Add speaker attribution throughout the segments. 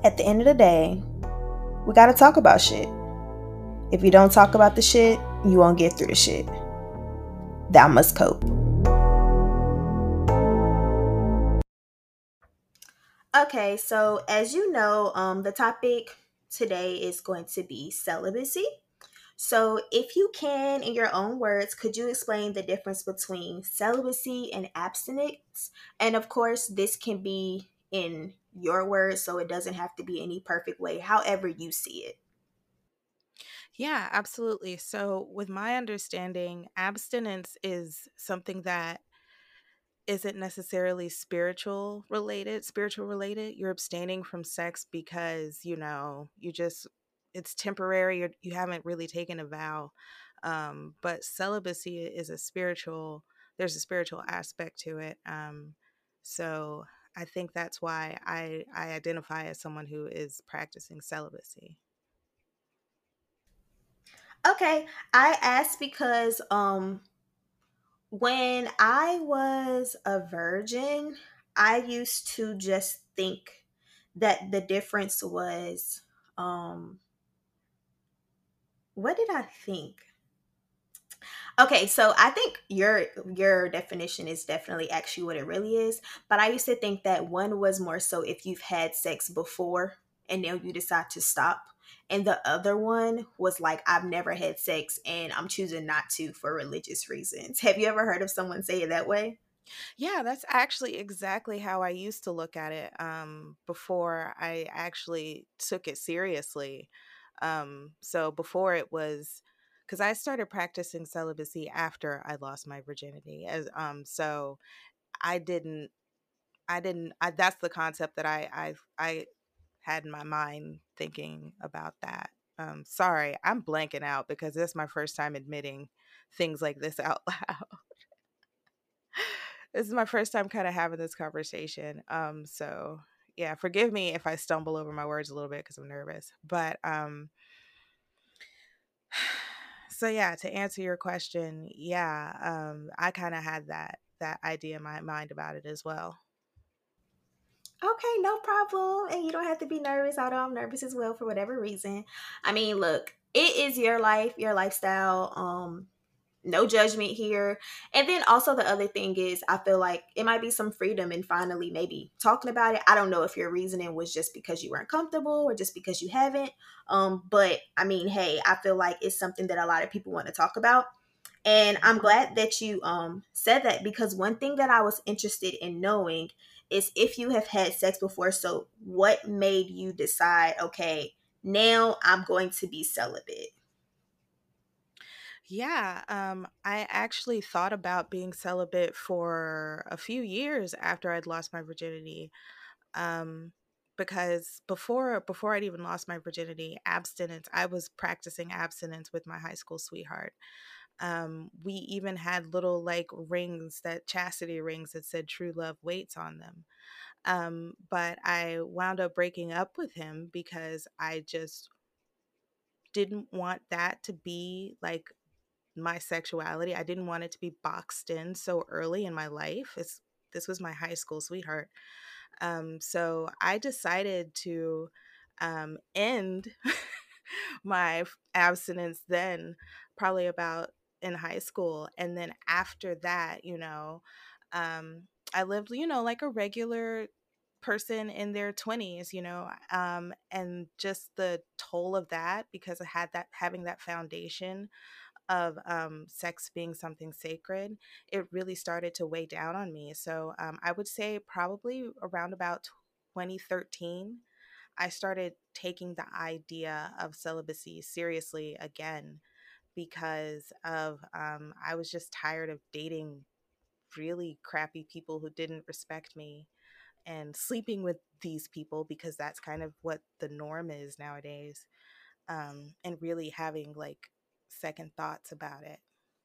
Speaker 1: At the end of the day, we gotta talk about shit. If you don't talk about the shit, you won't get through the shit. Thou must cope. Okay, so as you know, the topic today is going to be celibacy. So, if you can, in your own words, could you explain the difference between celibacy and abstinence? And of course, this can be in your words, so it doesn't have to be any perfect way, however you see it.
Speaker 2: Yeah, absolutely. So, with my understanding, abstinence is something that isn't necessarily spiritual related. You're abstaining from sex because, you just it's temporary. You haven't really taken a vow. But celibacy is there's a spiritual aspect to it. So I think that's why I identify as someone who is practicing celibacy.
Speaker 1: Okay, I asked because when I was a virgin, I used to just think that the difference was what did I think? Okay, so I think your definition is definitely actually what it really is. But I used to think that one was more so if you've had sex before and now you decide to stop. And the other one was like I've never had sex and I'm choosing not to for religious reasons. Have you ever heard of someone say it that way?
Speaker 2: Yeah, that's actually exactly how I used to look at it before I actually took it seriously. So before it was because I started practicing celibacy after I lost my virginity. So I didn't, that's the concept that I had in my mind thinking about that. Sorry, I'm blanking out because this is my first time admitting things like this out loud. This is my first time kind of having this conversation. So yeah, forgive me if I stumble over my words a little bit because I'm nervous. But so yeah, to answer your question, yeah, I kind of had that idea in my mind about it as well.
Speaker 1: Okay, no problem. And you don't have to be nervous, although I'm nervous as well for whatever reason. I mean, look, it is your life, your lifestyle. No judgment here. And then also the other thing is I feel like it might be some freedom in finally maybe talking about it. I don't know if your reasoning was just because you weren't comfortable or just because you haven't. But I mean, hey, I feel like it's something that a lot of people want to talk about. And I'm glad that you said that because one thing that I was interested in knowing is if you have had sex before. So what made you decide, okay, now I'm going to be celibate?
Speaker 2: Yeah, I actually thought about being celibate for a few years after I'd lost my virginity. Um, because before I'd even lost my virginity, abstinence, I was practicing abstinence with my high school sweetheart. We even had little like rings, that chastity rings that said true love waits on them. But I wound up breaking up with him because I just didn't want that to be like my sexuality. I didn't want it to be boxed in so early in my life. This was my high school sweetheart. So I decided to end my abstinence then, probably about in high school. And then after that, I lived, like a regular person in their 20s, and just the toll of that because I had that having that foundation of sex being something sacred, it really started to weigh down on me. So I would say probably around about 2013, I started taking the idea of celibacy seriously again because of I was just tired of dating really crappy people who didn't respect me and sleeping with these people because that's kind of what the norm is nowadays, and really having like second thoughts about it.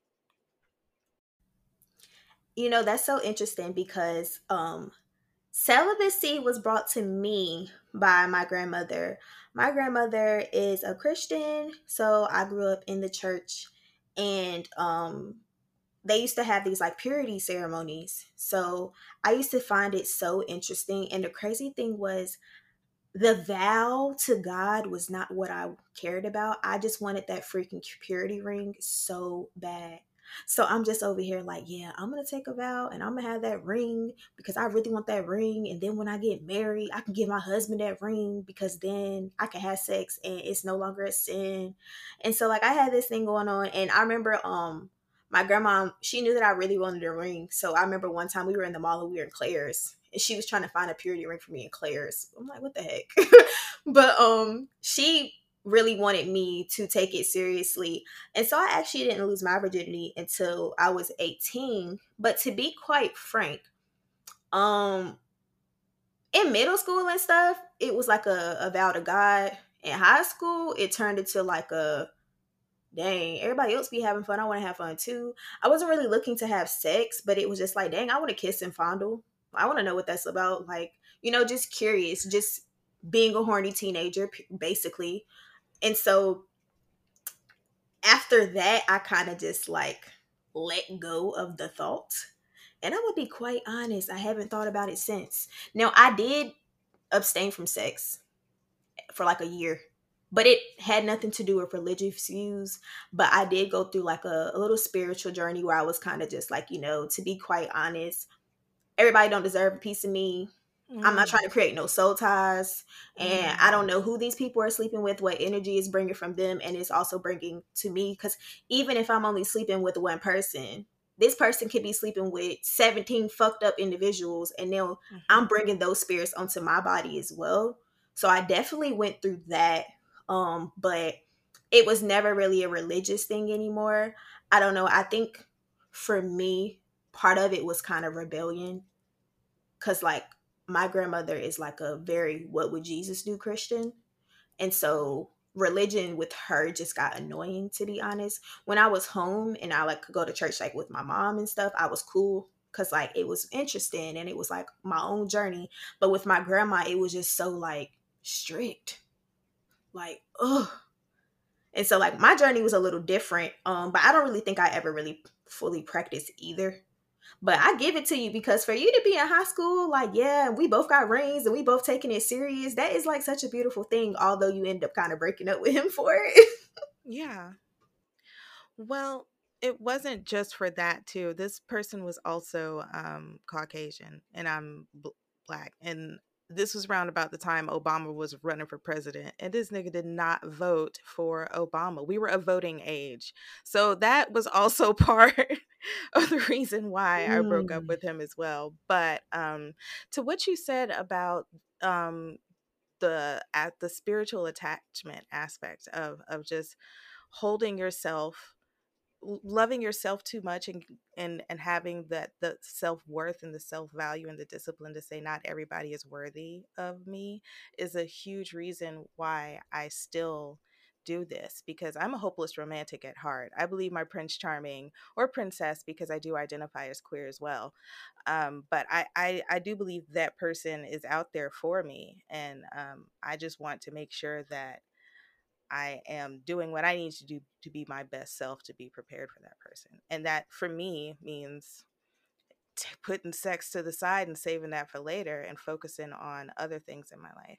Speaker 1: That's so interesting because celibacy was brought to me by my grandmother. My grandmother is a Christian, so I grew up in the church, and they used to have these like purity ceremonies. So I used to find it so interesting. And the crazy thing was, the vow to God was not what I cared about. I just wanted that freaking purity ring so bad. So I'm just over here like, yeah, I'm gonna take a vow and I'm gonna have that ring because I really want that ring. And then when I get married, I can give my husband that ring because then I can have sex and it's no longer a sin. And so like I had this thing going on, and I remember my grandma, she knew that I really wanted a ring. So I remember one time we were in the mall and we were in Claire's, and she was trying to find a purity ring for me in Claire's. I'm like, what the heck? But she really wanted me to take it seriously. And so I actually didn't lose my virginity until I was 18. But to be quite frank, um in middle school and stuff, it was like a vow to God. In high school, it turned into like a dang, everybody else be having fun. I want to have fun too. I wasn't really looking to have sex, but it was just like, dang, I want to kiss and fondle. I want to know what that's about. Like, just curious, just being a horny teenager, basically. And so after that, I kind of just like let go of the thought. And I would be quite honest, I haven't thought about it since. Now, I did abstain from sex for like a year, but it had nothing to do with religious views. But I did go through like a little spiritual journey where I was kind of just like, to be quite honest, everybody don't deserve a piece of me. I'm not
Speaker 2: Mm,
Speaker 1: trying to create no soul ties, and I
Speaker 2: mm,
Speaker 1: don't know who these people are sleeping with, what energy is bringing from them, and it's also bringing to me. Because even if I'm only sleeping with one person, this person could be sleeping with 17 fucked up individuals, and now
Speaker 2: mhm.
Speaker 1: I'm bringing those spirits onto my body as well. So I definitely went through that, but it was never really a religious thing anymore. I don't know. I think for me, part of it was kind of rebellion, because like my grandmother is like a very what would Jesus do Christian. And so religion with her just got annoying, to be honest. When I was home and I like could go to church like with my mom and stuff, I was cool because like it was interesting and it was like my own journey. But with my grandma, it was just so like strict. Like, ugh. And so like my journey was a little different. But I don't really think I ever really fully practiced either. But I give it to you because for you to be in high school, like, yeah, we both got rings and we both taking it serious. That is like such a beautiful thing, although you end up kind of breaking up with him for it.
Speaker 2: Yeah. Well, it wasn't just for that too. This person was also Caucasian, and I'm black. And this was around about the time Obama was running for president, and this nigga did not vote for Obama. We were of voting age, so that was also part of the reason why I broke up
Speaker 1: Mm.
Speaker 2: with him as well. But to what you said about um, the spiritual attachment aspect of just holding yourself, loving yourself too much, and having that the self-worth and the self-value and the discipline to say not everybody is worthy of me is a huge reason why I still do this, because I'm a hopeless romantic at heart. I believe my prince charming, or princess because I do identify as queer as well, but I do believe that person is out there for me, and I just want to make sure that I am doing what I need to do to be my best self, to be prepared for that person. And that for me means putting sex to the side and saving that for later and focusing on other things in my life.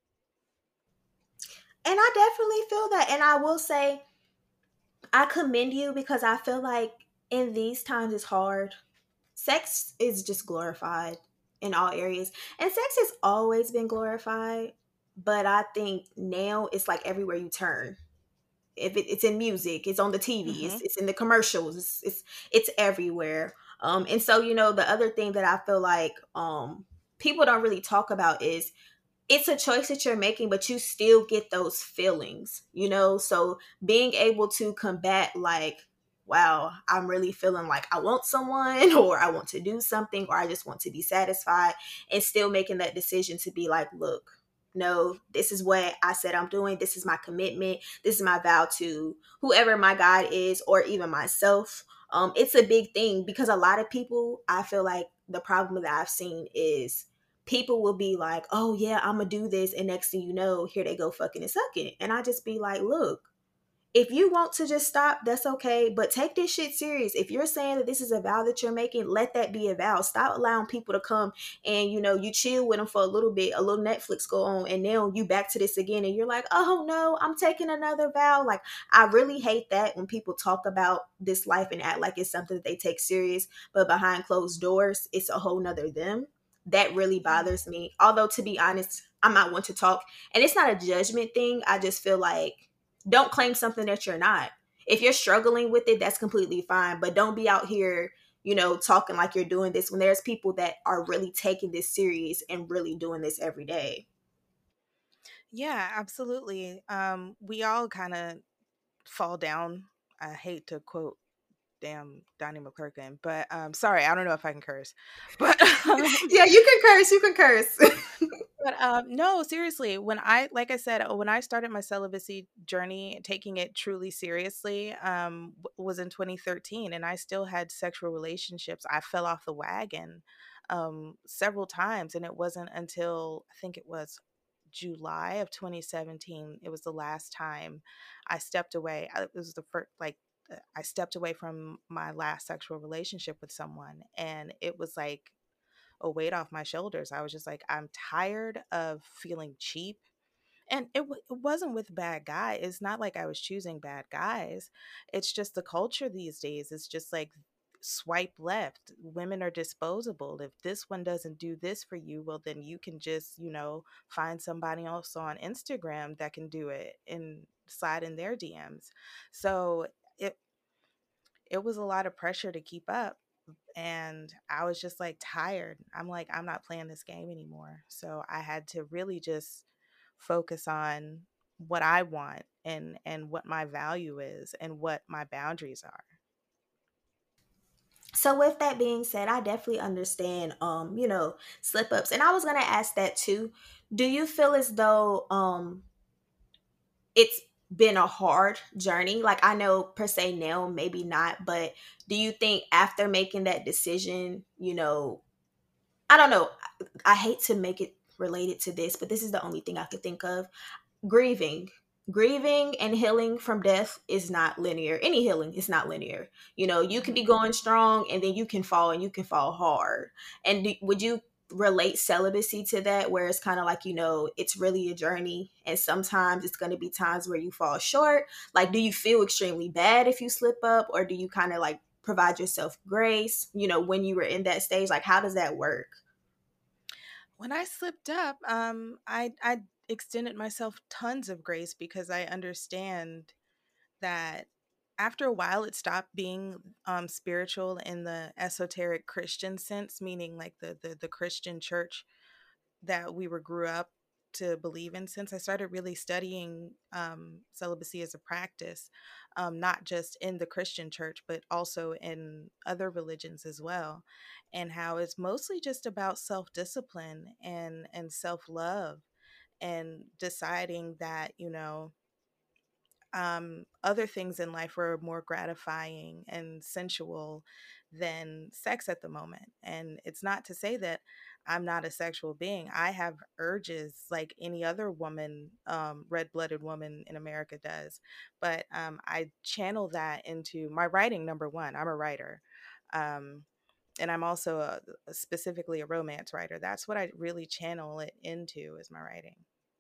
Speaker 1: And I definitely feel that. And I will say, I commend you because I feel like in these times it's hard. Sex is just glorified in all areas. And sex has always been glorified. But I think now it's like everywhere you turn. If it's in music, it's on the TV,
Speaker 2: Mm-hmm.
Speaker 1: it's in the commercials, it's everywhere. And so the other thing that I feel like people don't really talk about is it's a choice that you're making, but you still get those feelings. So being able to combat like, wow, I'm really feeling like I want someone, or I want to do something, or I just want to be satisfied, and still making that decision to be like, look, no, this is what I said I'm doing. This is my commitment. This is my vow to whoever my God is, or even myself. It's a big thing because a lot of people, I feel like the problem that I've seen is people will be like, oh yeah, I'm gonna do this, and next thing you know, here they go fucking and sucking. And I just be like, look, If you want to just stop, that's okay. But take this shit serious. If you're saying that this is a vow that you're making, let that be a vow. Stop allowing people to come and you chill with them for a little bit, a little Netflix go on, and then you back to this again, and you're like, oh no, I'm taking another vow. Like, I really hate that when people talk about this life and act like it's something that they take serious, but behind closed doors, it's a whole nother them. That really
Speaker 2: Mm.
Speaker 1: bothers me. Although, to be honest, I'm not one to talk, and it's not a judgment thing. I just feel like, don't claim something that you're not. If you're struggling with it, that's completely fine. But don't be out here, talking like you're doing this when there's people that are really taking this serious and really doing this every day.
Speaker 2: Yeah, absolutely. We all kind of fall down. I hate to quote damn Donnie McClurkin, but sorry, I don't know if I can curse, but
Speaker 1: Yeah, you can curse. You can curse.
Speaker 2: no, seriously, when I like I said, when I started my celibacy journey, taking it truly seriously, was in 2013, and I still had sexual relationships. I fell off the wagon several times, and it wasn't until I think it was July of 2017. It was the last time I stepped away. It was the first I stepped away from my last sexual relationship with someone, and it was like a weight off my shoulders. I was just like, I'm tired of feeling cheap. And it wasn't with bad guys. It's not like I was choosing bad guys. It's just the culture these days. It's just like swipe left. Women are disposable. If this one doesn't do this for you, well, then you can just, find somebody else on Instagram that can do it and slide in their DMs. So it, it was a lot of pressure to keep up, and I was just like tired. I'm like, I'm not playing this game anymore. So I had to really just focus on what I want and what my value is and what my boundaries are.
Speaker 1: So with that being said, I definitely understand slip ups. And I was gonna ask that too. Do you feel as though it's been a hard journey? Like, I know per se now, maybe not, but do you think after making that decision, I don't know, I hate to make it related to this, but this is the only thing I could think of. Grieving. Grieving and healing from death is not linear. Any healing is not linear. You can
Speaker 2: Mhm.
Speaker 1: be going strong and then you can fall, and you can fall hard. And would you relate celibacy to that, where it's kind of like, it's really a journey, and sometimes it's going to be times where you fall short? Like, do you feel extremely bad if you slip up, or do you kind of like provide yourself grace, when you were in that stage? Like, how does that work?
Speaker 2: When I slipped up, I extended myself tons of grace because I understand that after a while it stopped being spiritual in the esoteric Christian sense, meaning like the Christian church that we were grew up to believe in. Since I started really studying celibacy as a practice, not just in the Christian church but also in other religions as well, and how it's mostly just about self-discipline and self-love, and deciding that other things in life were more gratifying and sensual than sex at the moment. And it's not to say that I'm not a sexual being. I have urges like any other woman, red blooded woman in America does. But I channel that into my writing, number one. I'm a writer. Um, and I'm also specifically a romance writer. That's what I really channel it into, is my writing.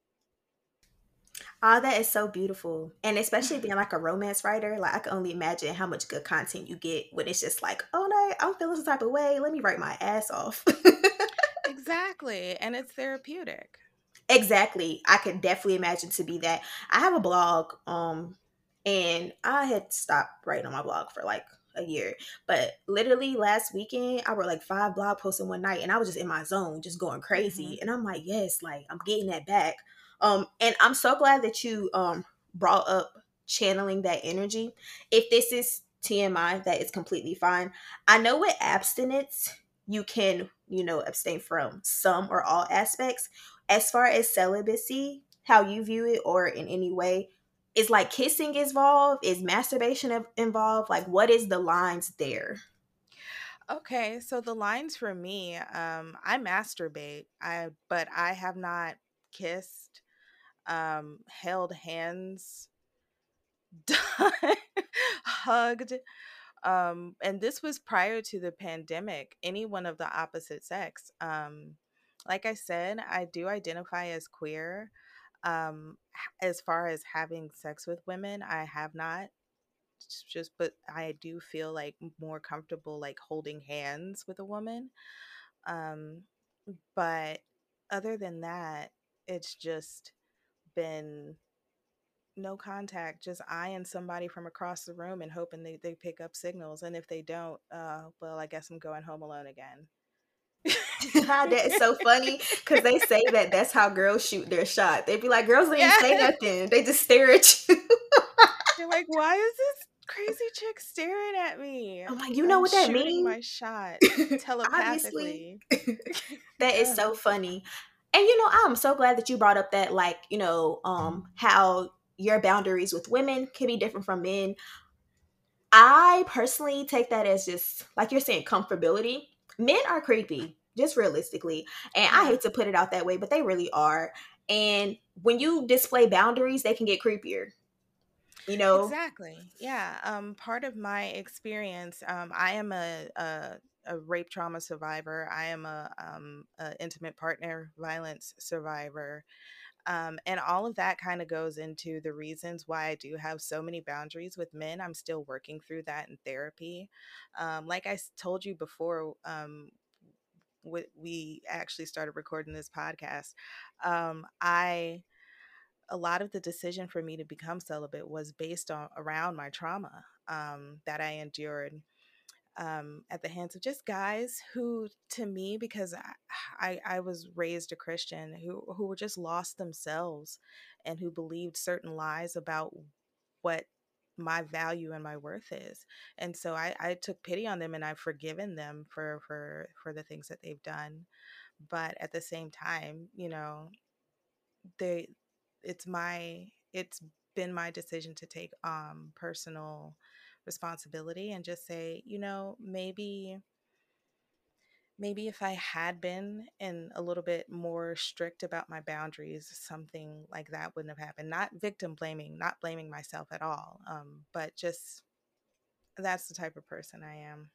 Speaker 1: Oh, that is so beautiful. And especially being like a romance writer, like, I can only imagine how much good content you get when it's just like, oh no, I'm feeling some type of way. Let me write my ass off.
Speaker 2: Exactly. And it's therapeutic.
Speaker 1: Exactly. I could definitely imagine to be that. I have a blog, and I had stopped writing on my blog for like a year. But literally last weekend, I wrote like 5 blog posts in one night, and I was just in my zone, just going
Speaker 2: Hmm.
Speaker 1: crazy. And I'm like, yes, like, I'm getting that back. And I'm so glad that you brought up channeling that energy. If this is TMI, that is completely fine. I know with abstinence, you can, abstain from some or all aspects. As far as celibacy, how you view it, or in any way, is like kissing involved? Is masturbation involved? Like, what is the lines there?
Speaker 2: Okay, so the lines for me, I masturbate. But I have not kissed, held hands, done, hugged. And this was prior to the pandemic, anyone of the opposite sex. Like I said, I do identify as queer. As far as having sex with women, I have not. Just, but I do feel like more comfortable like holding hands with a woman. Um, but other than that, it's just been no contact, just eyeing somebody from across the room and hoping they pick up signals. And if they don't, well, I guess I'm going home alone again.
Speaker 1: That is so funny because they say that that's how girls shoot their shot. They be like, girls don't even
Speaker 2: Yeah.
Speaker 1: say nothing; they just stare at you.
Speaker 2: You're like, why is this crazy chick staring at me?
Speaker 1: I'm like, you know
Speaker 2: I'm
Speaker 1: what that
Speaker 2: shooting
Speaker 1: means?
Speaker 2: my shot
Speaker 1: Obviously,
Speaker 2: telepathically.
Speaker 1: that is
Speaker 2: Yeah.
Speaker 1: so funny. And I'm so glad that you brought up that, like, how your boundaries with women can be different from men. I personally take that as just like you're saying, comfortability. Men are creepy, just realistically. And I
Speaker 2: Yeah.
Speaker 1: hate to put it out that way, but they really are. And when you display boundaries, they can get creepier, you know?
Speaker 2: Exactly. Yeah. Part of my experience, I am a rape trauma survivor. I am a intimate partner violence survivor. And all of that kind of goes into the reasons why I do have so many boundaries with men. I'm still working through that in therapy. Like told you before, we actually started recording this podcast. I A lot of the decision for me to become celibate was based on around my trauma that I endured at the hands of just guys who, to me, because I was raised a Christian, who were just lost themselves and who believed certain lies about what my value and my worth is. And so I took pity on them and I've forgiven them for the things that they've done. But at the same time, they it's been my decision to take personal responsibility and just say, maybe if I had been in a little bit more strict about my boundaries, something like that wouldn't have happened. Not victim blaming, not blaming myself at all, but just that's the type of person I am.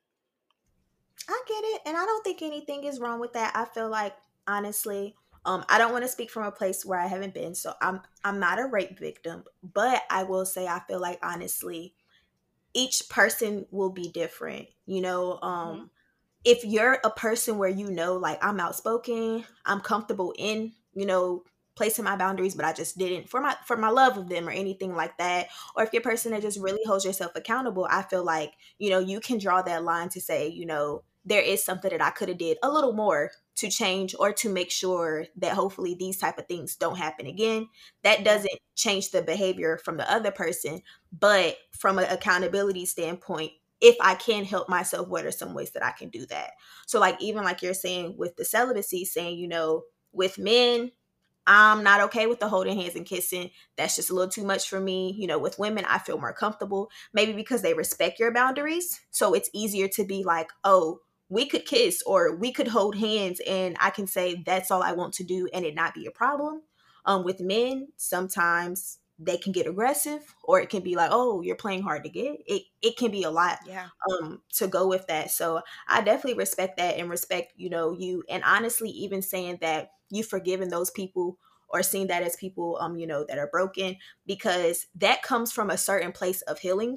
Speaker 1: I get it. And I don't think anything is wrong with that. I feel like, honestly, I don't want to speak from a place where I haven't been. So I'm not a rape victim, but I will say I feel like, honestly, each person will be different.
Speaker 2: Hmm.
Speaker 1: If you're a person where like, I'm outspoken, I'm comfortable in placing my boundaries, but I just didn't for my love of them or anything like that. Or if you're a person that just really holds yourself accountable, I feel like you can draw that line to say there is something that I could have did a little more to change or to make sure that hopefully these type of things don't happen again. That
Speaker 2: Yeah.
Speaker 1: doesn't change the behavior from the other person, but from an accountability standpoint, if I can help myself, what are some ways that I can do that? So, like, even like you're saying with the celibacy, saying, with men, I'm not okay with the holding hands and kissing. That's just a little too much for me. With women, I feel more comfortable, maybe because they respect your boundaries. So it's easier to be like, oh, we could kiss or we could hold hands, and I can say that's all I want to do and it not be a problem. With men, sometimes they can get aggressive, or it can be like, oh, you're playing hard to get. It can be a lot
Speaker 2: Yeah.
Speaker 1: to go with that. So I definitely respect that and respect, you. And honestly, even saying that you've forgiven those people or seeing that as people, that are broken, because that comes from a certain place of healing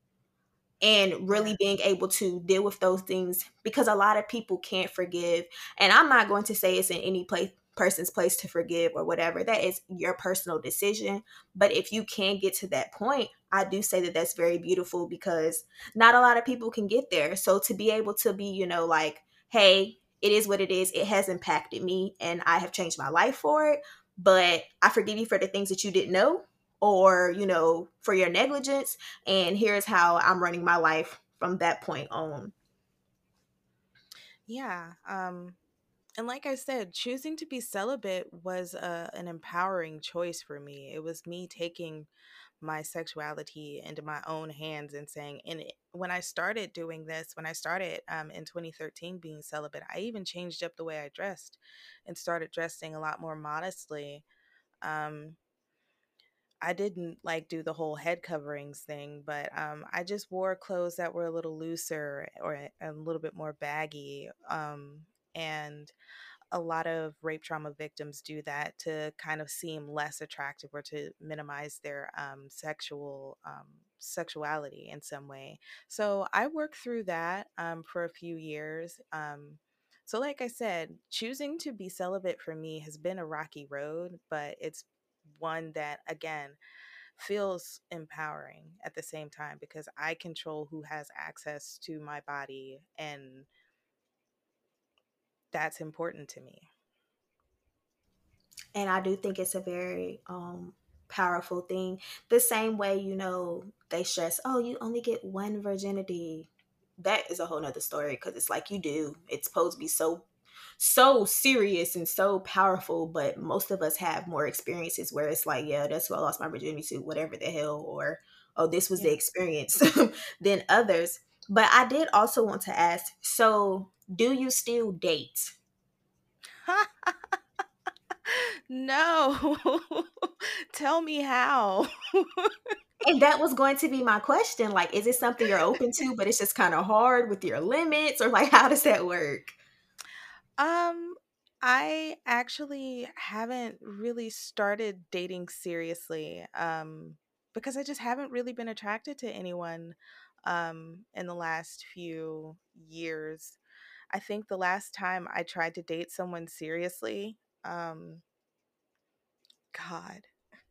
Speaker 1: and
Speaker 2: Yeah.
Speaker 1: really being able to deal with those things, because a lot of people can't forgive. And I'm not going to say it's in any person's place to forgive or whatever. That is your personal decision. But if you can get to that point, I do say that that's very beautiful, because not a lot of people can get there. So to be able to be, like, hey, it is what it is. It has impacted me and I have changed my life for it. But I forgive you for the things that you didn't know, or, for your negligence, and here's how I'm running my life from that point on.
Speaker 2: Yeah. And like I said, choosing to be celibate was an empowering choice for me. It was me taking my sexuality into my own hands and saying, when I started doing this, when I started in 2013 being celibate, I even changed up the way I dressed and started dressing a lot more modestly. Um, I didn't like do the whole head coverings thing, but I just wore clothes that were a little looser or a little bit more baggy. And a lot of rape trauma victims do that to kind of seem less attractive or to minimize their sexuality in some way. So I worked through that for a few years. So, like I said, choosing to be celibate for me has been a rocky road, but it's one that, again, feels empowering at the same time because I control who has access to my body, and that's important to me.
Speaker 1: And I do think it's a very powerful thing. The same way, they stress, oh, you only get one virginity. That is a whole nother story because it's like you do. It's supposed to be so serious and so powerful, but most of us have more experiences where it's like, yeah, that's what I lost my virginity to, whatever the hell, or oh, this was the
Speaker 2: Yeah.
Speaker 1: experience than others. But I did also want to ask, so do you still date?
Speaker 2: No. Tell me how.
Speaker 1: And that was going to be my question. Like, is it something you're open to, but it's just kind of hard with your limits, or like, how does that work?
Speaker 2: Um, I actually haven't really started dating seriously, because I just haven't really been attracted to anyone in the last few years. I think the last time I tried to date someone seriously, God,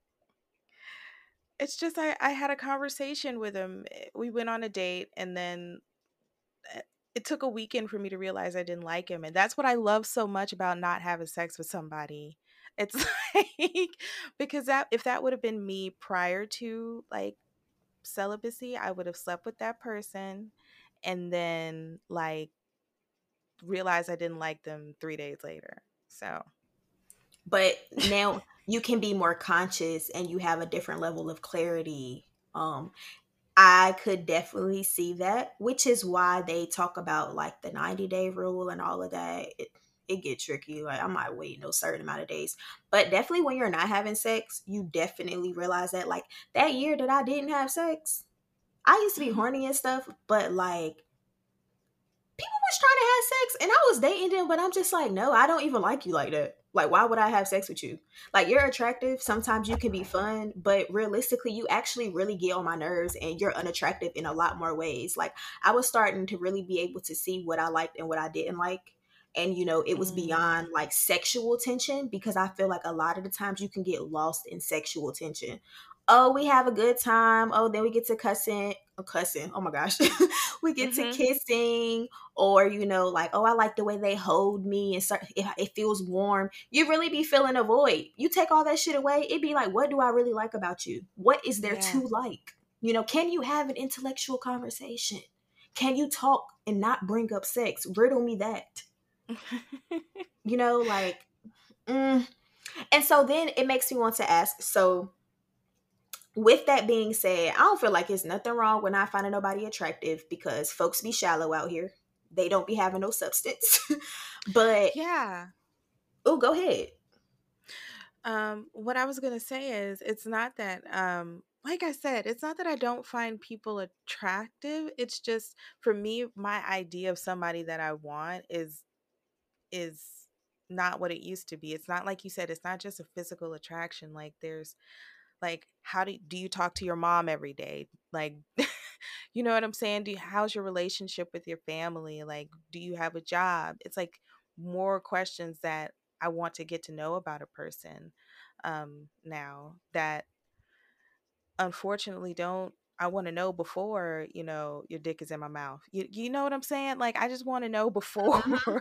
Speaker 2: it's just I had a conversation with him. We went on a date, and then uh, it took a weekend for me to realize I didn't like him. And that's what I love so much about not having sex with somebody. It's like, because that if that would have been me prior to like celibacy, I would have slept with that person and then like realized I didn't like them 3 days later. So
Speaker 1: But now you can be more conscious and you have a different level of clarity. I could definitely see that, which is why they talk about like the 90-day rule and all of that. It get tricky. Like I might wait no certain amount of days, but definitely when you're not having sex, you definitely realize that. Like that year that I didn't have sex, I used to be horny and stuff, but like people was trying to have sex and I was dating them, but I'm just like, no, I don't even like you like that. Like, why would I have sex with you? Like, you're attractive. Sometimes you can be fun, but realistically, you actually really get on my nerves and you're unattractive in a lot more ways. Like, I was starting to really be able to see what I liked and what I didn't like. And, it was
Speaker 2: mm,
Speaker 1: beyond like sexual tension because I feel like a lot of the times you can get lost in sexual tension. Oh, we have a good time. Oh, then we get to cussing. Oh my gosh. We get to
Speaker 2: mhm,
Speaker 1: kissing, or like, oh, I like the way they hold me and it feels warm. You really be feeling a void. You take all that shit away, it'd be like, what do I really like about you? What is there
Speaker 2: yeah.
Speaker 1: to like? Can you have an intellectual conversation? Can you talk and not bring up sex? Riddle me that. Like, mm. And so then it makes me want to ask, so with that being said, I don't feel like it's nothing wrong with not finding nobody attractive because folks be shallow out here. They don't be having no substance. But
Speaker 2: Yeah.
Speaker 1: oh, go ahead.
Speaker 2: What I was gonna say is, it's not that, like I said, it's not that I don't find people attractive. It's just for me, my idea of somebody that I want is not what it used to be. It's not like you said. It's not just a physical attraction. Like there's like, how do you talk to your mom every day? Like, you know what I'm saying? How's your relationship with your family? Like, do you have a job? It's like more questions that I want to get to know about a person now that unfortunately don't I want to know before, your dick is in my mouth. You know what I'm saying? Like I just want to know before
Speaker 1: Mhm.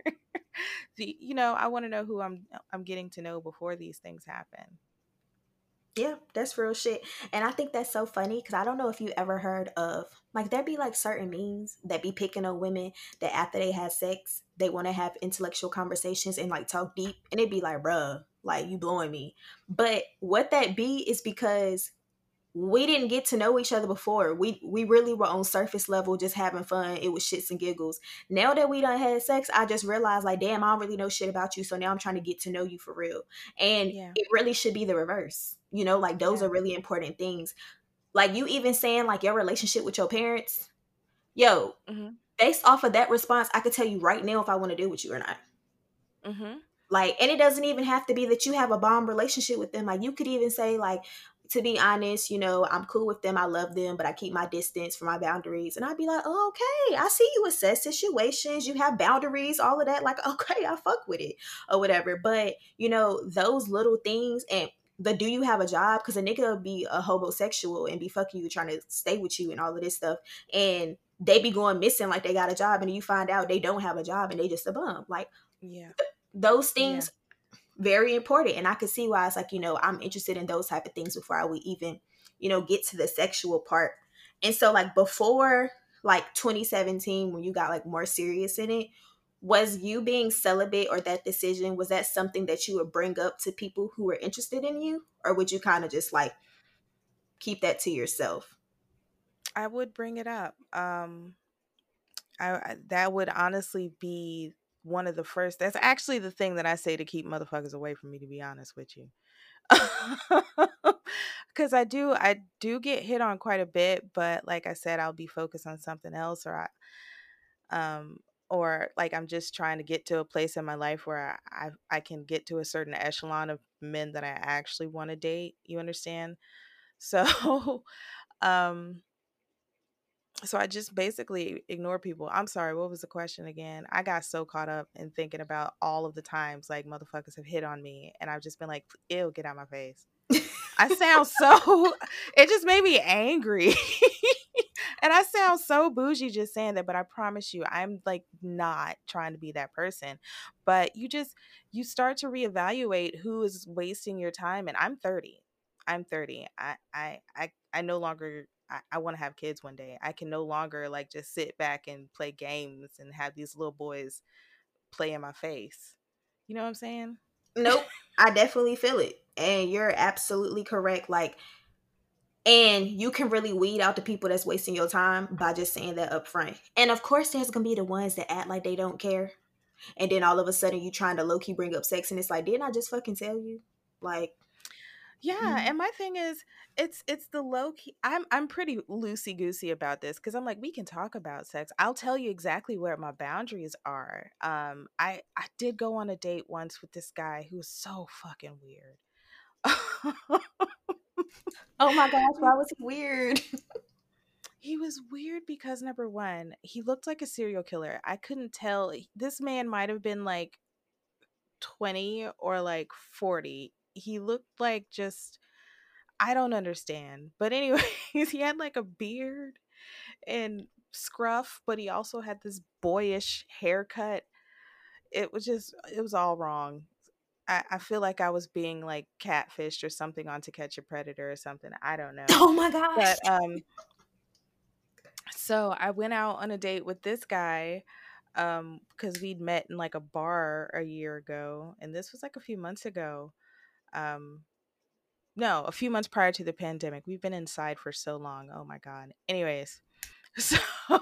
Speaker 2: I want to know who I'm getting to know before these things happen.
Speaker 1: Yeah, that's real shit. And I think that's so funny because I don't know if you ever heard of like there be like certain memes that be picking on women that after they had sex, they want to have intellectual conversations and like talk deep. And it'd be like, bruh, like you blowing me. But what that be is because we didn't get to know each other before. We really were on surface level, just having fun. It was shits and giggles. Now that we done had sex, I just realized like, damn, I don't really know shit about you. So now I'm trying to get to know you for real. And
Speaker 2: Yeah.
Speaker 1: it really should be the reverse. You know, like those
Speaker 2: Yeah.
Speaker 1: are really important things. Like you even saying like your relationship with your parents, yo,
Speaker 2: Mhm.
Speaker 1: based off of that response, I could tell you right now if I want to deal with you or not.
Speaker 2: Mhm.
Speaker 1: Like, and it doesn't even have to be that you have a bomb relationship with them. Like, you could even say, like, to be honest, you know, I'm cool with them. I love them, but I keep my distance for my boundaries. And I'd be like, oh, okay, I see you assess situations. You have boundaries, all of that. Like, okay, I fuck with it or whatever. But, you know, those little things and the do you have a job? Because a nigga will be a homosexual and be fucking you, trying to stay with you and all of this stuff. And they be going missing like they got a job. And you find out they don't have a job and they just a bum. Like,
Speaker 2: Yeah.
Speaker 1: those
Speaker 2: Yeah.
Speaker 1: things very important, and I could see why it's like, you know, I'm interested in those type of things before I would even, you know, get to the sexual part. And so like before like 2017, when you got like more serious in it, was you being celibate or that decision, was that something that you would bring up to people who were interested in you, or would you kind of just like keep that to yourself?
Speaker 2: I would bring it up. That would honestly be one of the first. That's actually the thing that I say to keep motherfuckers away from me. To be honest with you, because I do get hit on quite a bit, but like I said, I'll be focused on something else, um or like I'm just trying to get to a place in my life where I can get to a certain echelon of men that I actually want to date. You understand? So um so I just basically ignore people. I'm sorry, what was the question again? I got so caught up in thinking about all of the times like motherfuckers have hit on me and I've just been like, ew, get out my face. I sound so it just made me angry. And I sound so bougie just saying that, but I promise you, I'm like not trying to be that person. But you start to reevaluate who is wasting your time. And I'm 30. I'm 30. I no longer I want to have kids one day. I can no longer like just sit back and play games and have these little boys play in my face. You know what I'm saying?
Speaker 1: Nope, I definitely feel it, and you're absolutely correct. Like, and you can really weed out the people that's wasting your time by just saying that up front. And of course, there's gonna be the ones that act like they don't care. And then all of a sudden, you trying to low key bring up sex, and it's like, didn't I just fucking tell you? Like,
Speaker 2: Yeah,
Speaker 1: mm.
Speaker 2: and my thing is, it's the low key. I'm pretty loosey goosey about this because I'm like, we can talk about sex. I'll tell you exactly where my boundaries are. I did go on a date once with this guy who was so fucking weird.
Speaker 1: Oh my gosh, why was he weird?
Speaker 2: He was weird because number one, he looked like a serial killer. I couldn't tell. This man might have been like 20 or like 40. He looked like just I don't understand. But anyways, he had like a beard and scruff, but he also had this boyish haircut. It was all wrong. I feel like I was being like catfished or something on To Catch a Predator or something. I don't know.
Speaker 1: Oh my gosh.
Speaker 2: But so I went out on a date with this guy because we'd met in like a bar a year ago and this was like a few months ago. Um no, a few months prior to the pandemic. We've been inside for so long. Oh my god. Anyways, so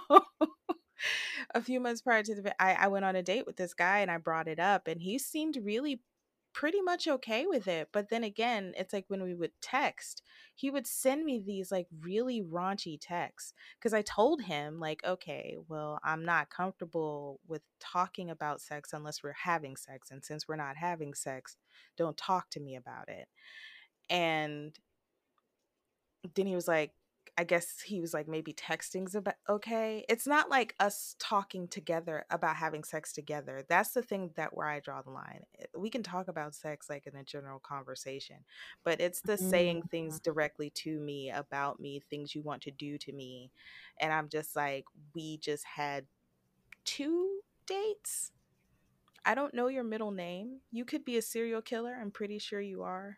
Speaker 2: a few months prior to I went on a date with this guy and I brought it up and he seemed really pretty much okay with it. But then again, it's like when we would text, he would send me these like really raunchy texts because I told him like, okay, well, I'm not comfortable with talking about sex unless we're having sex, and since we're not having sex, don't talk to me about it. And then he was like, I guess he was like maybe texting's about okay. It's not like us talking together about having sex together. That's the thing that where I draw the line. We can talk about sex like in a general conversation, but it's the saying
Speaker 1: Mm.
Speaker 2: things directly to me about me, things you want to do to me. And I'm just like, we just had two dates. I don't know your middle name. You could be a serial killer. I'm pretty sure you are.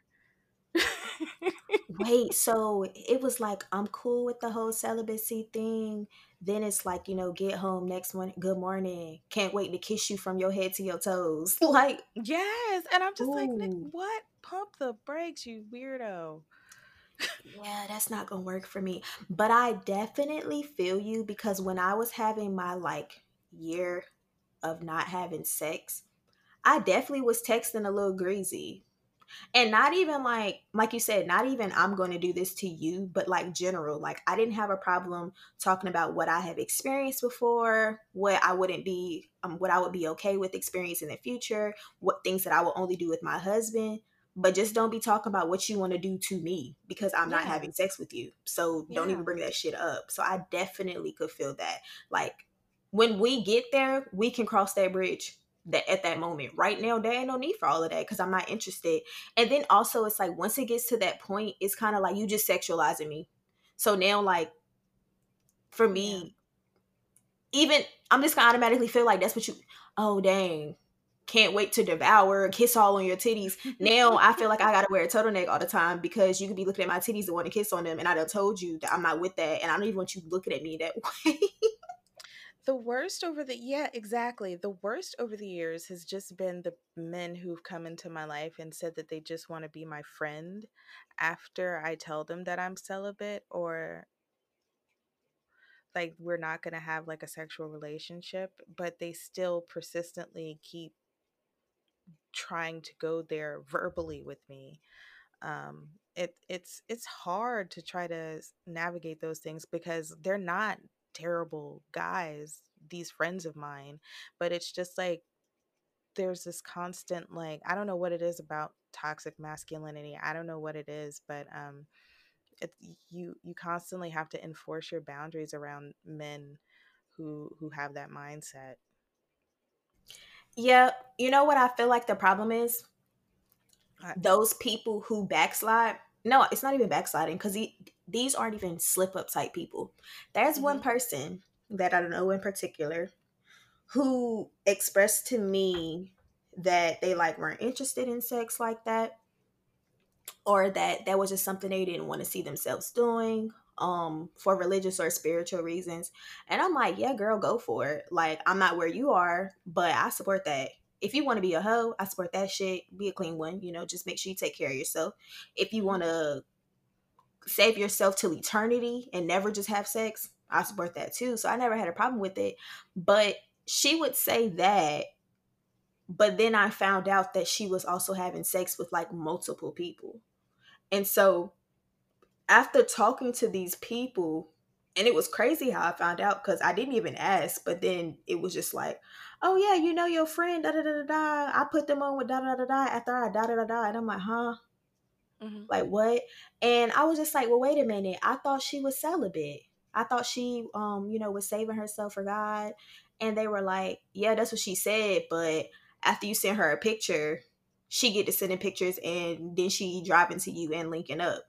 Speaker 1: Wait, so it was like I'm cool with the whole celibacy thing. Then it's like, you know, get home next morning, good morning. Can't wait to kiss you from your head to your toes. Like,
Speaker 2: Yes, and I'm just like,
Speaker 1: ooh.
Speaker 2: What? Pump the brakes, you weirdo."
Speaker 1: Yeah, that's not gonna work for me. But I definitely feel you because when I was having my like year of not having sex, I definitely was texting a little greasy. And not even like you said, not even I'm going to do this to you, but like general. Like I didn't have a problem talking about what I have experienced before, what I wouldn't be what I would be okay with experiencing in the future, what things that I will only do with my husband. But just don't be talking about what you want to do to me because I'm not
Speaker 2: Yeah,
Speaker 1: having sex with you. So don't even
Speaker 2: yeah,
Speaker 1: bring that shit up. So I definitely could feel that. Like when we get there, we can cross that bridge that at that moment. Right now, there ain't no need for all of that because I'm not interested. And then also it's like once it gets to that point, it's kind of like you just sexualizing me. So now like for
Speaker 2: yeah.
Speaker 1: me, even I'm just gonna automatically feel like that's what you oh dang. Can't wait to devour, kiss all on your titties. Now I feel like I gotta wear a turtleneck all the time because you could be looking at my titties and want to kiss on them, and I done told you that I'm not with that, and I don't even want you looking at me that way.
Speaker 2: The worst over the yeah, exactly. The worst over the years has just been the men who've come into my life and said that they just want to be my friend after I tell them that I'm celibate, or like we're not going to have like a sexual relationship, but they still persistently keep trying to go there verbally with me. It's hard to try to navigate those things because they're not terrible guys, these friends of mine, but it's just like there's this constant, like, I don't know what it is about toxic masculinity, I don't know what it is, but it, you constantly have to enforce your boundaries around men who have that mindset.
Speaker 1: Yeah, you know what I feel like the problem is?
Speaker 2: I,
Speaker 1: Those people who backslide. No, it's not even backsliding because these aren't even slip up type people. There's one
Speaker 2: hmm
Speaker 1: person that I don't know in particular who expressed to me that they like weren't interested in sex like that, or that that was just something they didn't want to see themselves doing for religious or spiritual reasons. And I'm like, yeah girl, go for it. Like I'm not where you are, but I support that. If you want to be a hoe, I support that shit. Be a clean one, you know, just make sure you take care of yourself. If you
Speaker 2: hmm
Speaker 1: want to save yourself till eternity and never just have sex, I support that too. So I never had a problem with it. But she would say that, but then I found out that she was also having sex with like multiple people. And so after talking to these people, and it was crazy how I found out because I didn't even ask, but then it was just like, oh yeah, you know your friend, da da da da da. I put them on with da da da da after I da da da da. And I'm like, huh?
Speaker 2: hmm
Speaker 1: Like what? And I was just like, well, wait a minute. I thought she was celibate. I thought she you know, was saving herself for God. And they were like, yeah, that's what she said, but after you send her a picture, she get to sending pictures and then she driving to you and linking up.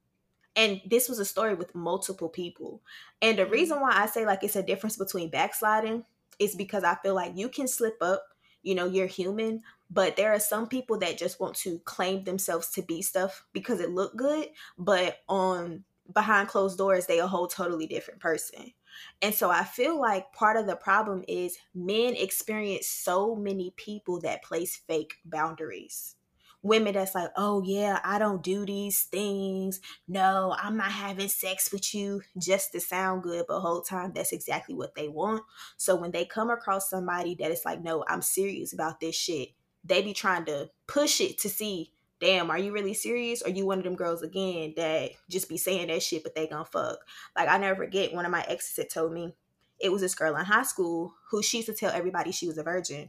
Speaker 1: And this was a story with multiple people. And the
Speaker 2: hmm
Speaker 1: reason why I say like it's a difference between backsliding is because I feel like you can slip up, you know, you're human, but there are some people that just want to claim themselves to be stuff because it looked good, but on behind closed doors they a whole totally different person. And so I feel like part of the problem is men experience so many people that place fake boundaries. Women that's like, oh yeah, I don't do these things, no, I'm not having sex with you just to sound good, but whole time that's exactly what they want. So when they come across somebody that is like, no, I'm serious about this shit, they be trying to push it to see, damn, are you really serious? Or you one of them girls again that just be saying that shit, but they gonna fuck. Like I never forget one of my exes had told me it was this girl in high school who she used to tell everybody she was a virgin.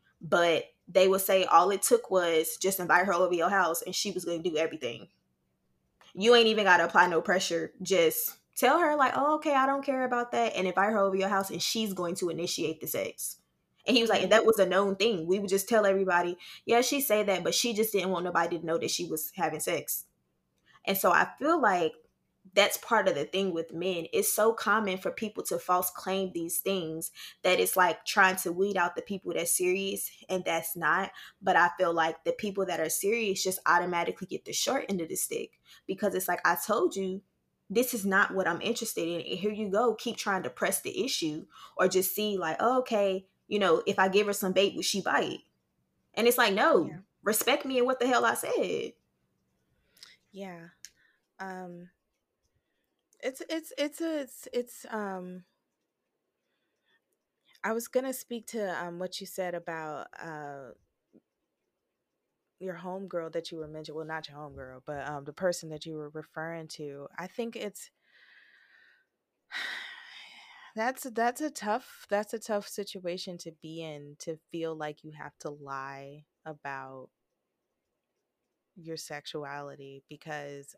Speaker 1: But they would say all it took was just invite her over your house and she was gonna do everything. You ain't even got to apply no pressure. Just tell her like, oh, okay, I don't care about that, and invite her over your house, and she's going to initiate the sex. And he was like, and
Speaker 2: hmm
Speaker 1: that was a known thing. We would just tell everybody, yeah, she say that, but she just didn't want nobody to know that she was having sex. And so I feel like that's part of the thing with men. It's so common for people to false claim these things that it's like trying to weed out the people that's serious and that's not. But I feel like the people that are serious just automatically get the short end of the stick because it's like, I told you, this is not what I'm interested in. And here you go, keep trying to press the issue or just see, like, oh, okay, you know, if I give her some bait, would she bite? And it's like, no,
Speaker 2: Yeah.
Speaker 1: respect me and what the hell I said.
Speaker 2: Yeah. Um, it's I was gonna speak to what you said about your homegirl that you were mentioning. Well, not your homegirl, but the person that you were referring to. I think it's that's a tough situation to be in, to feel like you have to lie about your sexuality, because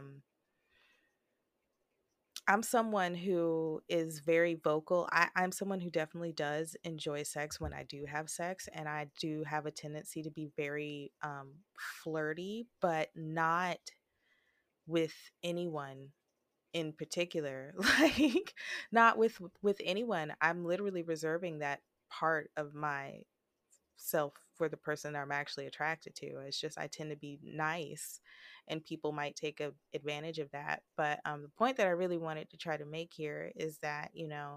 Speaker 2: I'm someone who is very vocal. I'm someone who definitely does enjoy sex when I do have sex, and I do have a tendency to be very flirty, but not with anyone in particular. Like, not with anyone. I'm literally reserving that part of my self for the person that I'm actually attracted to. It's just I tend to be nice, and people might take advantage of that. But the point that I really wanted to try to make here is that,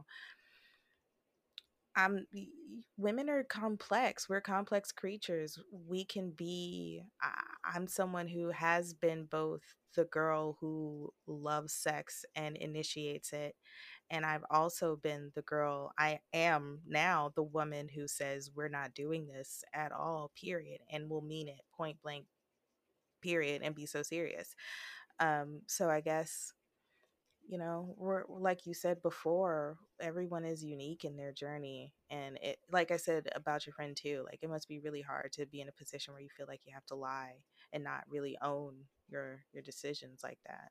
Speaker 2: women are complex. We're complex creatures. We can be. I'm someone who has been both the girl who loves sex and initiates it, and I've also been the girl. I am now the woman who says we're not doing this at all, period, and will mean it point blank, period, and be so serious. So I guess, we're, like you said before, everyone is unique in their journey, and it, like I said about your friend too, like it must be really hard to be in a position where you feel like you have to lie and not really own your decisions like that.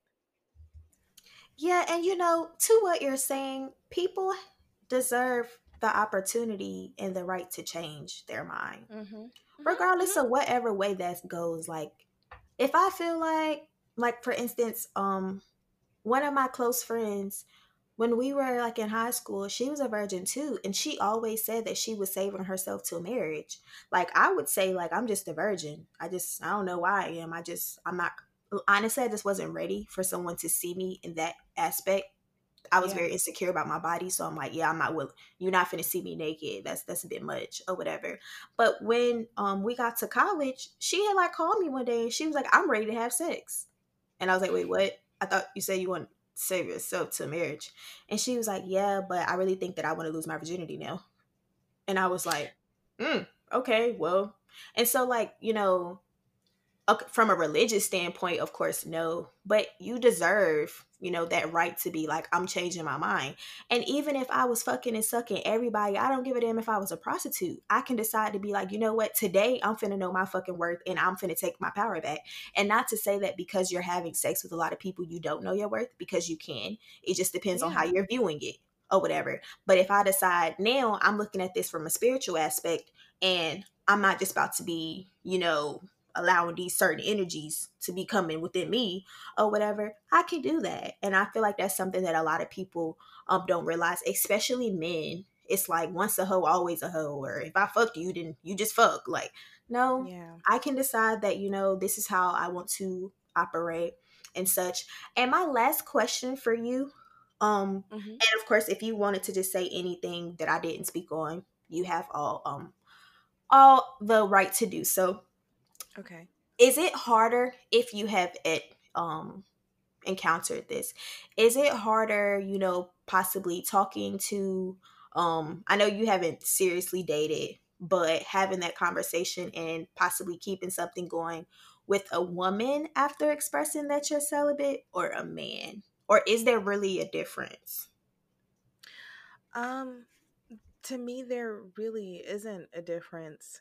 Speaker 1: Yeah, and to what you're saying, people deserve the opportunity and the right to change their mind,
Speaker 2: Mhm. Mhm.
Speaker 1: regardless
Speaker 2: Mhm.
Speaker 1: of whatever way that goes. Like, if I feel like for instance, one of my close friends, when we were like in high school, she was a virgin too, and she always said that she was saving herself till marriage. Like, I would say, like, I'm just a virgin. I don't know why I am. I'm not, honestly, I just wasn't ready for someone to see me in that aspect. I was
Speaker 2: Yeah.
Speaker 1: very insecure about my body, so I'm like, yeah, I'm not willing. You're not finna see me naked. That's a bit much or whatever. But when we got to college, she had like called me one day and she was like, I'm ready to have sex. And I was like, wait, what? I thought you said you want to save yourself to marriage. And she was like, yeah, but I really think that I want to lose my virginity now. And I was like, okay, well. And so, like, okay, from a religious standpoint, of course, no, but you deserve, that right to be like, I'm changing my mind. And even if I was fucking and sucking everybody, I don't give a damn if I was a prostitute. I can decide to be like, you know what, today I'm finna know my fucking worth and I'm finna take my power back. And not to say that because you're having sex with a lot of people, you don't know your worth, because you can. It just depends on how
Speaker 2: Yeah.
Speaker 1: you're viewing it or whatever. But if I decide now I'm looking at this from a spiritual aspect, and I'm not just about to be, allowing these certain energies to be coming within me or whatever, I can do that. And I feel like that's something that a lot of people don't realize, especially men. It's like, once a hoe, always a hoe, or if I fucked you, then you just fuck. Like, no,
Speaker 2: Yeah.
Speaker 1: I can decide that, this is how I want to operate and such. And my last question for you,
Speaker 2: Mhm.
Speaker 1: and of course, if you wanted to just say anything that I didn't speak on, you have all the right to do so.
Speaker 2: Okay.
Speaker 1: Is it harder, if you have encountered this, is it harder, possibly talking to, I know you haven't seriously dated, but having that conversation and possibly keeping something going with a woman after expressing that you're celibate, or a man? Or is there really a difference?
Speaker 2: Um to me there really isn't a difference.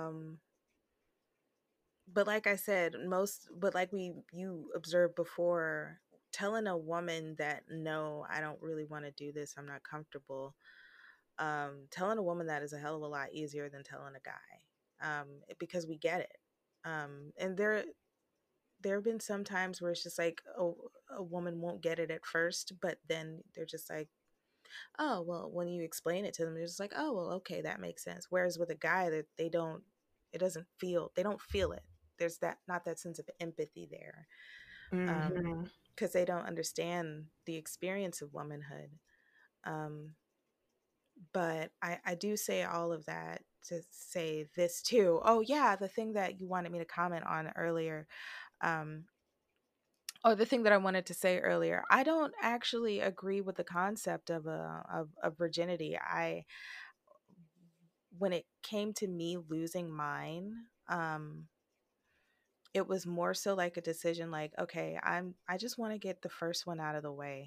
Speaker 2: But like I said, but like you observed before, telling a woman that no, I don't really want to do this, I'm not comfortable. Telling a woman that is a hell of a lot easier than telling a guy. Because we get it. And there have been some times where it's just like, oh, a woman won't get it at first, but then they're just like, oh, well, when you explain it to them, they're just like, oh, well, okay, that makes sense. Whereas with a guy, that they don't, it doesn't feel, they don't feel it. There's that, not that sense of empathy there,
Speaker 1: Mm-hmm.
Speaker 2: because they don't understand the experience of womanhood. Um, but I do say all of that to say this too. Oh yeah, the thing that you wanted me to comment on earlier, um, Oh, the thing that I wanted to say earlier, I don't actually agree with the concept of of virginity. When it came to me losing mine, it was more so like a decision, like, okay, I just want to get the first one out of the way.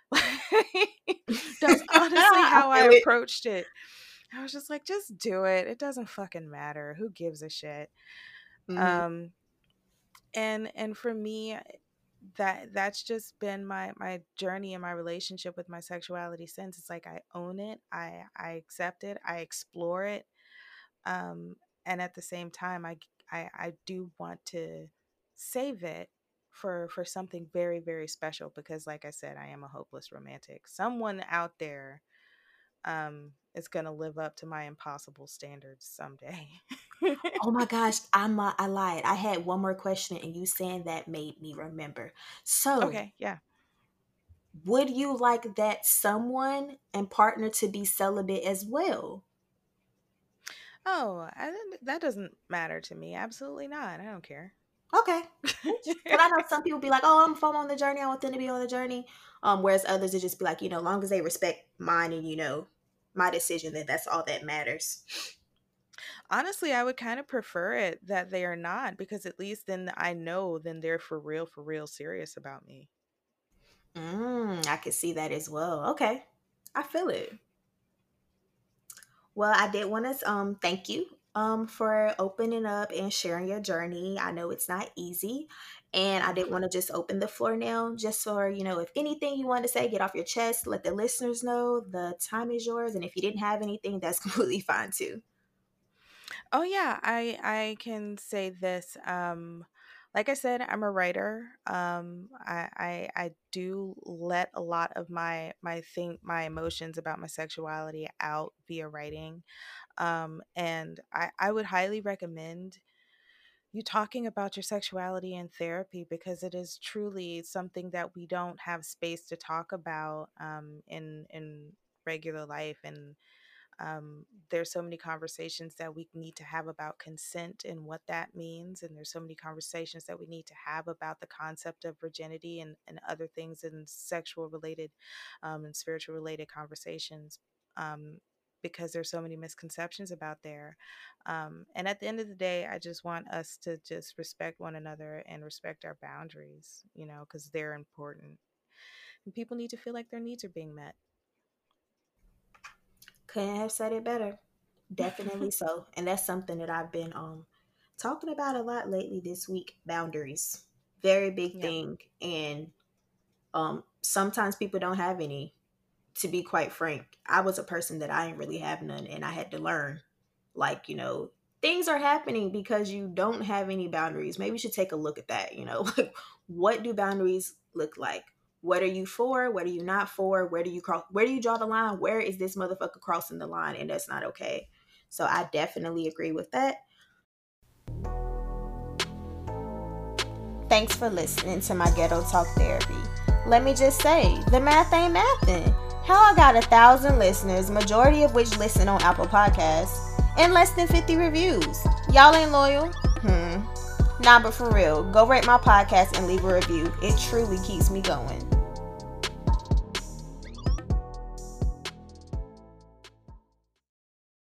Speaker 2: That's honestly
Speaker 1: I
Speaker 2: how I
Speaker 1: feel it.
Speaker 2: approached it. I was just like, just do it. It doesn't fucking matter. Who gives a shit?
Speaker 1: Hmm.
Speaker 2: Um, and for me, that's just been my journey and my relationship with my sexuality since. It's like I own it, I accept it, I explore it, um, and at the same time, I do want to save it for something very, very special, because like I said, I am a hopeless romantic. Someone out there is going to live up to my impossible standards someday.
Speaker 1: Oh my gosh, I lied. I had one more question, and you saying that made me remember. So,
Speaker 2: Okay, yeah.
Speaker 1: would you like that someone and partner to be celibate as well?
Speaker 2: Oh, that doesn't matter to me. Absolutely not. I don't care.
Speaker 1: Okay. Because I know some people be like, "Oh, if I'm on the journey, I want them to be on the journey." Whereas others would just be like, long as they respect mine and my decision, then that's all that matters.
Speaker 2: Honestly, I would kind of prefer it that they are not, because at least then I know then they're for real serious about me.
Speaker 1: I can see that as well. Okay, I feel it. Well, I did want to thank you for opening up and sharing your journey. I know it's not easy, and I did want to just open the floor now, just for if anything you want to say, get off your chest, let the listeners know. The time is yours, and if you didn't have anything, that's completely fine too.
Speaker 2: Oh yeah, I can say this. Like I said, I'm a writer. I do let a lot of my emotions about my sexuality out via writing. And I would highly recommend you talking about your sexuality in therapy, because it is truly something that we don't have space to talk about in regular life. And there's so many conversations that we need to have about consent and what that means, and there's so many conversations that we need to have about the concept of virginity and other things in sexual related and spiritual related conversations, um, because there's so many misconceptions about there. And at the end of the day, I just want us to just respect one another and respect our boundaries, because they're important, and people need to feel like their needs are being met.
Speaker 1: Couldn't have said it better. Definitely so, and that's something that I've been talking about a lot lately this week. Boundaries, very big
Speaker 2: Yep.
Speaker 1: thing, and sometimes people don't have any. To be quite frank, I was a person that I didn't really have none, and I had to learn. Like, things are happening because you don't have any boundaries. Maybe you should take a look at that. Like, what do boundaries look like? What are you for? What are you not for? Where do you cross? Where do you draw the line? Where is this motherfucker crossing the line? And that's not okay. So I definitely agree with that. Thanks for listening to my Ghetto Talk Therapy. Let me just say, the math ain't mathin'. How I got 1,000 listeners, majority of which listen on Apple Podcasts, and less than 50 reviews. Y'all ain't loyal? Nah, but for real, go rate my podcast and leave a review. It truly keeps me going.